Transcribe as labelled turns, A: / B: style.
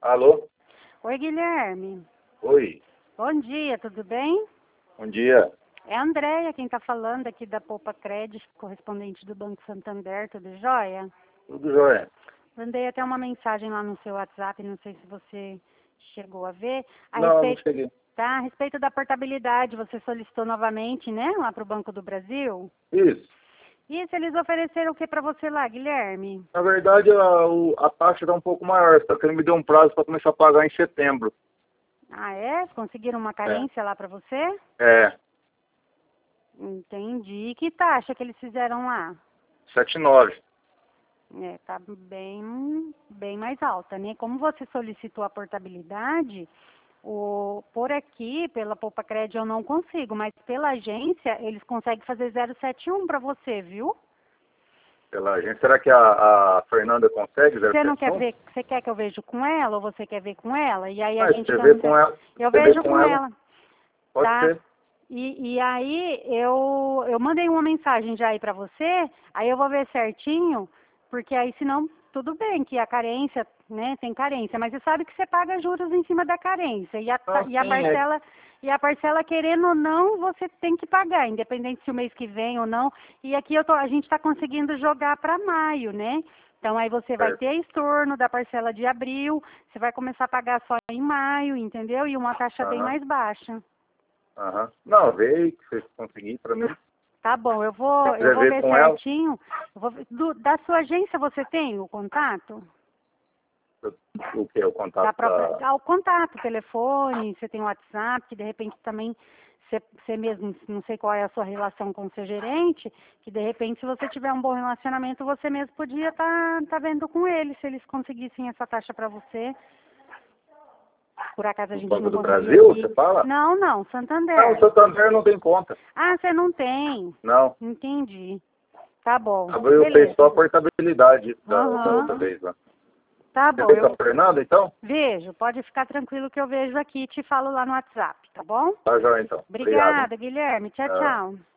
A: Alô?
B: Oi, Guilherme.
A: Oi,
B: Bom dia, tudo bem?
A: bom dia.
B: É a Andréia quem está falando aqui da Poupa Crédito, correspondente do Banco Santander, tudo jóia?
A: Tudo jóia?
B: Mandei até uma mensagem lá no seu WhatsApp, não sei se você chegou a ver,
A: Não cheguei.
B: a respeito da portabilidade, você solicitou novamente, né, lá para o Banco do Brasil?
A: Isso.
B: E se eles ofereceram o que para você lá, Guilherme?
A: Na verdade, a taxa está um pouco maior, só que ele me deu um prazo para começar a pagar em setembro.
B: Ah, é? Conseguiram uma carência lá para você?
A: É,
B: Entendi. E que taxa que eles fizeram lá?
A: 7,9.
B: É, tá bem mais alta, né? Como você solicitou a portabilidade, por aqui, pela Poupa Crédito eu não consigo, mas pela agência eles conseguem fazer 071 para você, viu?
A: Pela agência. Será que a Fernanda consegue
B: Você não quer
A: 0,71?
B: ver, você quer que eu veja com ela ou você quer ver com ela? E aí a
A: Ah, se
B: gente
A: você vê com ela,
B: eu
A: você vê
B: vejo
A: com
B: com
A: ela,
B: ela,
A: pode
B: tá?
A: ser.
B: E aí eu mandei uma mensagem já aí para você, aí eu vou ver certinho, porque aí senão tudo bem que a carência, né, tem carência, mas você sabe que você paga juros em cima da carência
A: Não,
B: e a
A: sim, é.
B: parcela querendo ou não, você tem que pagar, independente se o mês que vem ou não. E aqui a gente está conseguindo jogar para maio, né? Então aí você vai
A: Certo.
B: ter estorno da parcela de abril, você vai começar a pagar só em maio, entendeu? E uma taxa bem
A: Aham,
B: mais baixa.
A: aham. Não, vê aí que você conseguir para mim.
B: Tá bom,
A: Se
B: eu
A: quiser
B: vou
A: ver
B: ver
A: com ela,
B: certinho. Da sua agência você tem o contato?
A: o que? O
B: Da
A: contato
B: própria,
A: da...
B: o contato, telefone, você tem o WhatsApp, que de repente também você mesmo, não sei qual é a sua relação com o seu gerente, que de repente se você tiver um bom relacionamento, você mesmo podia tá vendo com eles, se eles conseguissem essa taxa para você. Por acaso a
A: do
B: gente
A: Banco
B: não
A: do
B: conseguir
A: Brasil, você
B: aqui.
A: fala?
B: Não,
A: Não, o
B: Santander.
A: Santander não tem conta.
B: Ah, você não tem.
A: Não.
B: Entendi. Tá bom.
A: Abriu fez só a
B: Beleza.
A: portabilidade da outra
B: Aham.
A: vez lá.
B: Tá
A: Você
B: bom,
A: vê com a
B: eu
A: Fernanda, então?
B: vejo. Pode ficar tranquilo que eu vejo aqui e te falo lá no WhatsApp, tá bom?
A: Tá, joia, então. Obrigado, hein?
B: Obrigada, Guilherme. Tchau,
A: Ah.
B: tchau.